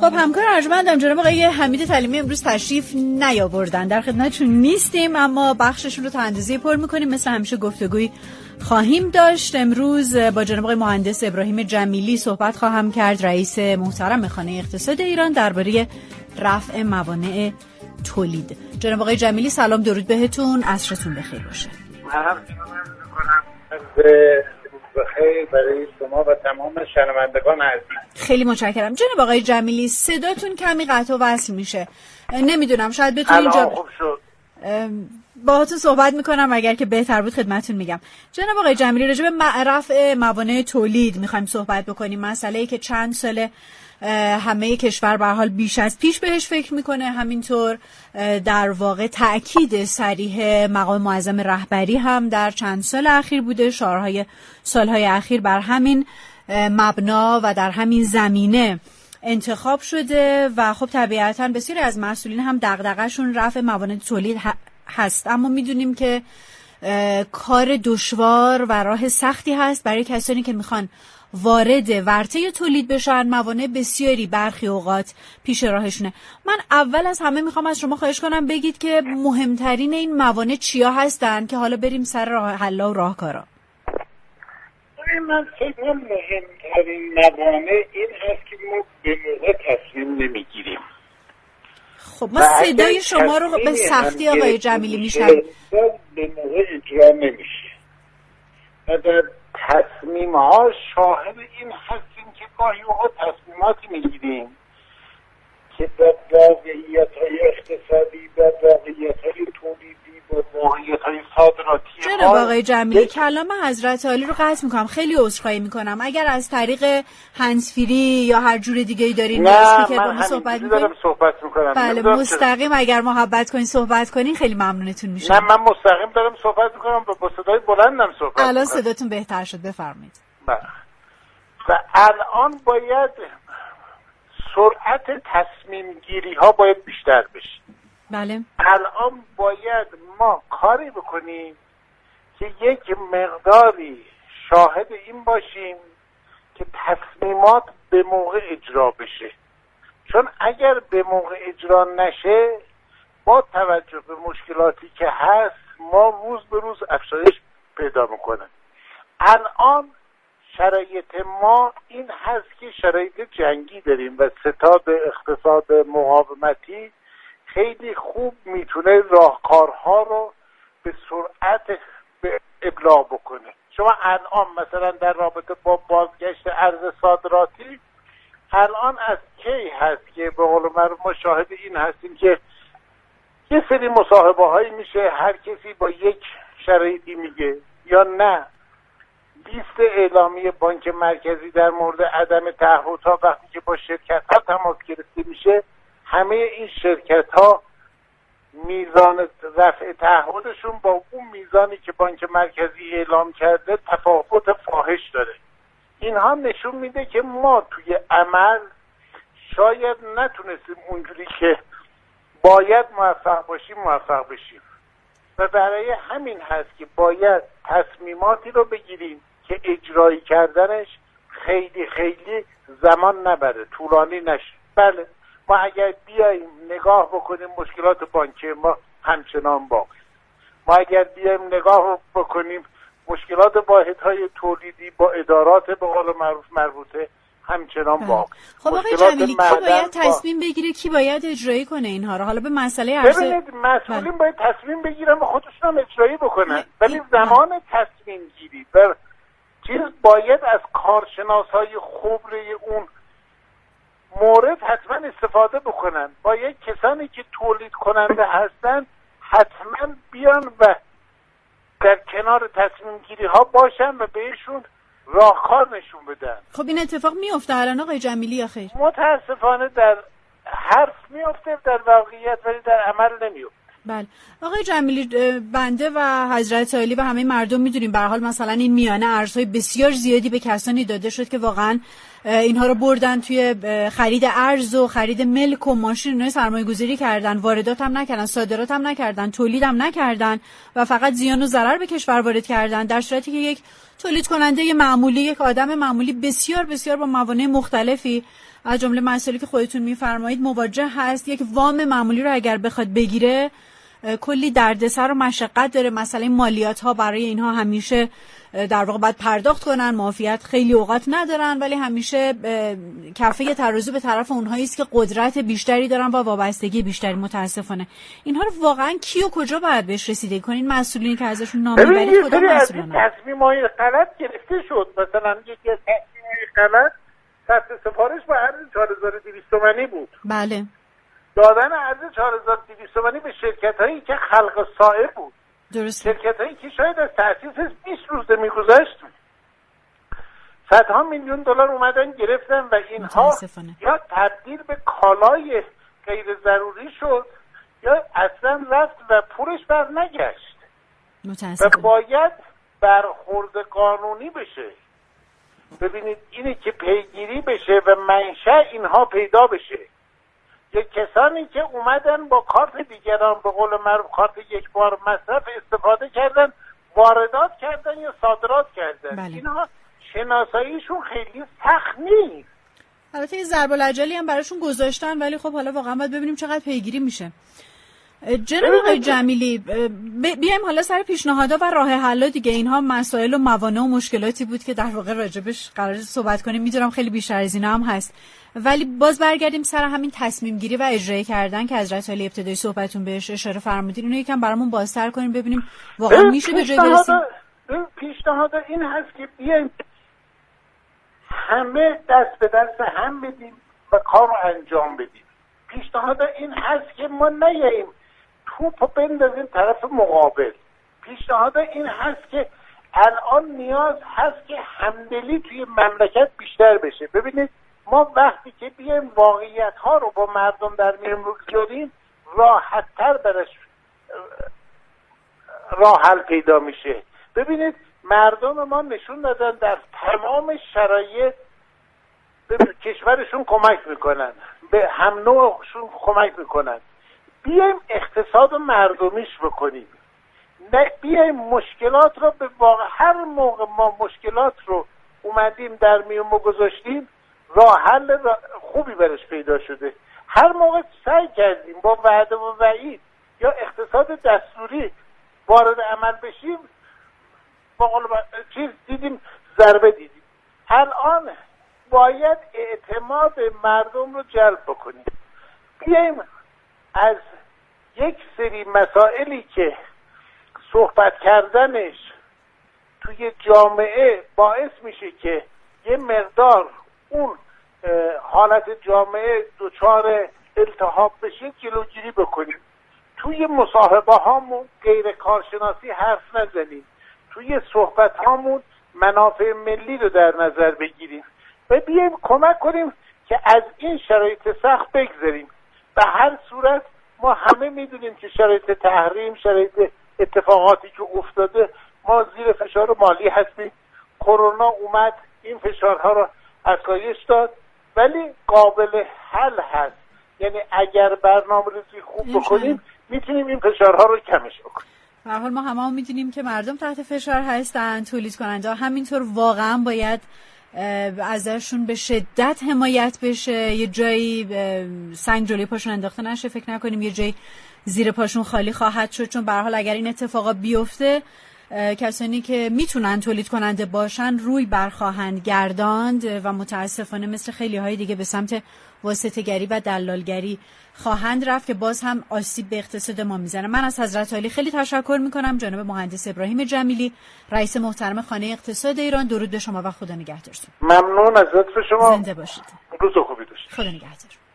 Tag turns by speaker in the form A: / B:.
A: خب همکار ارجمندم جناب آقای حمید تعلیمی امروز تشریف نیاوردن، در خدمتشون نیستیم، اما بخششون رو تا اندازه پر میکنیم. مثل همیشه گفتگوی خواهیم داشت. امروز با جناب آقای مهندس ابراهیم جمیلی صحبت خواهم کرد، رئیس محترم خانه اقتصاد ایران، درباره رفع موانع تولید. جناب آقای جمیلی سلام، درود بهتون، عصرتون بخیر باشه.
B: بخیر برای شما و تمام شنوندگان عزیز.
A: خیلی متشکرم. جناب آقای جمیلی صداتون کمی قطع و وصل میشه، نمیدونم شاید بتونین
B: اینجا خوب شد.
A: باهاتون صحبت میکنم، اگر که بهتر بود خدمتتون میگم. جناب آقای جمیلی راجع به رفع موانع تولید میخوایم صحبت بکنیم، مسئله‌ای که چند ساله همه کشور به حال بیش از پیش بهش فکر میکنه. همینطور در واقع تأکید صریح مقام معظم رهبری هم در چند سال اخیر بوده، سالهای اخیر بر همین مبنا و در همین زمینه انتخاب شده و خب طبیعتاً بسیاری از مسئولین هم دغدغه‌شون رفع موانع تولید هست، اما میدونیم که کار دشوار و راه سختی هست برای کسانی که میخوان وارد ورطه تولید بشن. موانع بسیاری برخی اوقات پیش راهشونه. من اول از همه میخوام از شما خواهش کنم بگید که مهمترین این موانع چیا هستن که حالا بریم سر راه حل و راهکارا.
B: من فکر مهمترین موانع این هست که ما به موقع تصمیم نمیگیریم.
A: خب ما صدای شما رو به سختی آقای جمیلی میشنویم.
B: به موقع اجرا نمیشه و در تصمیم ها شاهد این هستیم که گاهی اوقات تصمیماتی میگیریم که با واقعیت های اقتصادی، با واقعیت های تولیدی، با واقعیت های صادراتی.
A: جناب آقای جمیلی کلام حضرت عالی رو قطع میکنم، خیلی عذرخواهی میکنم. اگر از طریق هندزفری یا هر جور دیگه ای دارین که با ما صحبت
B: میکنم،
A: بله مستقیم اگر محبت کنین صحبت کنین خیلی ممنونتون میشم.
B: نه من مستقیم دارم صحبت میکنم، با صدای بلندم صحبت میکنم.
A: الان صداتون بهتر شد، بفرمایید.
B: بله. و الان باید سرعت تصمیم گیری ها باید بیشتر بشه.
A: بله.
B: الان باید ما کاری بکنیم که یک مقداری شاهد این باشیم که تصمیمات به موقع اجرا بشه، چون اگر به موقع اجرا نشه با توجه به مشکلاتی که هست ما روز به روز افزایش پیدا میکنه. الان شرایط ما این هست که شرایط جنگی داریم و ستاد اقتصاد مقاومتی خیلی خوب میتونه راهکارها رو به سرعت ابلاغ بکنه. شما الان مثلا در رابطه با بازگشت ارز صادراتی الان از کی هست که به قول معروف ما شاهد این هستیم که یه سری مصاحبه هایی میشه، هر کسی با یک شرایطی میگه یا نه لیست اعلامی بانک مرکزی در مورد عدم تعهدها وقتی که با شرکت ها تماس گرفته میشه، همه این شرکت ها میزان رفع تعهدشون با اون میزانی که بانک مرکزی اعلام کرده تفاوت فاحش داره. اینها نشون میده که ما توی عمل شاید نتونستیم اونجوری که باید موفق بشیم و برای همین هست که باید تصمیماتی رو بگیریم که اجرایی کردنش خیلی خیلی زمان نبره، طولانی نشه. بله ما اگر بیاییم نگاه بکنیم مشکلات بانکی ما همچنان باقی، ما اگر بیاییم نگاه بکنیم مشکلات واحدهای تولیدی با ادارات به قول معروف مربوطه همچنان باقی.
A: خب آقای جمیلی کی باید تصمیم بگیره، کی باید اجرایی کنه اینها رو؟ حالا به مسئله عرضه
B: ببینید مسئولین باید تصمیم بگیرن و خودشون هم اجرایی بکنن، ولی زمان تصمیم گیری و چیز باید از کارشناسای خبره اون مورد حتما استفاده بکنن. باید کسانی که تولید کننده هستن حتما بیان و در کنار تصمیم گیری ها باشن و بهشون راهکار نشون بدن.
A: خب این اتفاق میفته الان آقای جمیلی یا خیر؟
B: متاسفانه در حرف میفته، در واقعیت ولی در عمل نمیفته.
A: بله آقای جمیلی، بنده و حضرت عالی و همه مردم میدونیم به هر حال مثلا این میانه ارزهای بسیار زیادی به کسانی داده شد که واقعا اینها رو بردن توی خرید ارز و خرید ملک و ماشین، اینا سرمایه گذاری کردن، واردات هم نکردن، صادرات هم نکردن، تولید هم نکردن و فقط زیان و ضرر به کشور وارد کردن، در صورتی که یک تولید کننده معمولی، یک آدم معمولی بسیار بسیار با موانع مختلفی از جمله مسائلی که خودتون میفرمایید مواجه هست. یک وام معمولی رو اگر بخواد بگیره کلی دردسر و مشقت داره. مثلا مالیات ها برای اینها همیشه در واقع باید پرداخت کنن، معافیت خیلی اوقات ندارن، ولی همیشه کفه ترازو به طرف اونهایی است که قدرت بیشتری دارن و وابستگی بیشتری. متاسفانه اینها رو واقعا کی و کجا باید بهش رسیدگی کنین؟ مسئولینی که ازشون نام میبرید کدوم مسئولن؟
B: تصمیم‌های غلط گرفته شد. مثلا یکی از تصمیم‌های غلط ثبت سفارش با ارز 4200 تومانی بود.
A: بله.
B: دادن ارز 4200 تومانی به شرکت‌هایی که خلق صائب بود.
A: درست.
B: شرکت‌هایی که شاید از تأسیسش 20 روز می‌گذشت صدها میلیون دلار اومدن گرفتن و اینها یا تبدیل به کالای غیر ضروری شد یا اصلا رفت و پولش بر نگشت. و باید برخورد قانونی بشه. ببینید اینی که پیگیری بشه و منشأ اینها پیدا بشه. یک کسانی که اومدن با کارت دیگران به قول معروف کارت یک بار مصرف استفاده کردن، واردات کردن یا صادرات کردن.
A: بله.
B: اینها شناساییشون خیلی سخت نیست.
A: البته یه ضرب العجلی هم براشون گذاشتن، ولی خب حالا واقعا باید ببینیم چقدر پیگیری میشه. جناب آقای جمیلی، بیایم حالا سر پیشنهادها و راه حل‌ها دیگه. اینها مسائل و موانع و مشکلاتی بود که در واقع راجبش قرار صحبت کنیم. میدونم خیلی بیشتر از اینا هم هست، ولی باز برگردیم سر همین تصمیم گیری و اجرایی کردن که حضرت علی ابتدایی صحبتون بهش اشاره فرمودین. اینو یکم برامون بازتر کنیم ببینیم واقعا میشه به جای برسیم.
B: پیشنهاد این هست که بیایم همه دست به دست هم بدیم و کار رو انجام بدیم. پیشنهاد این هست که ما نیاییم توپو بندازیم طرف مقابل. پیشنهاد این هست که الان نیاز هست که همدلی توی مملکت بیشتر بشه. ببینید ما وقتی که بیایم واقعیت ها رو با مردم در میون بگذاریم راحت تر برش راه حل پیدا میشه. ببینید مردم ما نشون دادن در تمام شرایط به کشورشون کمک میکنن، به هم نوعشون کمک میکنن. بیایم اقتصاد مردمیش بکنیم، نه بیایم مشکلات رو به واقع هر موقع ما مشکلات رو اومدیم در میون گذاشتیم راه حل خوبی برش پیدا شده. هر موقع سعی کردیم با وعده و وعید یا اقتصاد دستوری وارد عمل بشیم چیز دیدیم، ضربه دیدیم. الان باید اعتماد مردم رو جلب بکنیم. بیایم از یک سری مسائلی که صحبت کردنش توی جامعه باعث میشه که یه مقدار اون حالت جامعه دچار التهاب بشه جلوگیری بکنیم. توی مصاحبه هامون غیر کارشناسی حرف نزنیم. توی صحبت هامون منافع ملی رو در نظر بگیریم و بیایم کمک کنیم که از این شرایط سخت بگذریم. به هر صورت ما همه میدونیم که شرایط تحریم، شرایط اتفاقاتی که افتاده، ما زیر فشار مالی هستیم. کرونا اومد این فشارها رو افزایش داد، ولی قابل حل هست. یعنی اگر برنامه‌ریزی خوب بکنیم میتونیم این فشارها رو کمش بکنیم.
A: به هر حال ما هممون میدونیم که مردم تحت فشار هستن، تولید کننده همینطور. واقعا باید ازشون به شدت حمایت بشه. یه جایی سنگ جلوی پاشون انداخته نشه، فکر نکنیم یه جایی زیر پاشون خالی خواهد شد، چون به هر حال اگر این اتفاقا بیفته کسانی که میتونن تولید کننده باشن روی برخواهند گرداند و متاسفانه مثل خیلی های دیگه به سمت واسطه‌گری و دلالگری خواهند رفت که باز هم آسیب به اقتصاد ما میزنه. من از حضرت عالی خیلی تشکر میکنم. جناب مهندس ابراهیم جمیلی، رئیس محترم خانه اقتصاد ایران، درود به شما و خدا نگهدارتون.
B: ممنون از لطف شما.
A: زنده باشید.
B: روز خوبی داشته.
A: خدا نگهدار.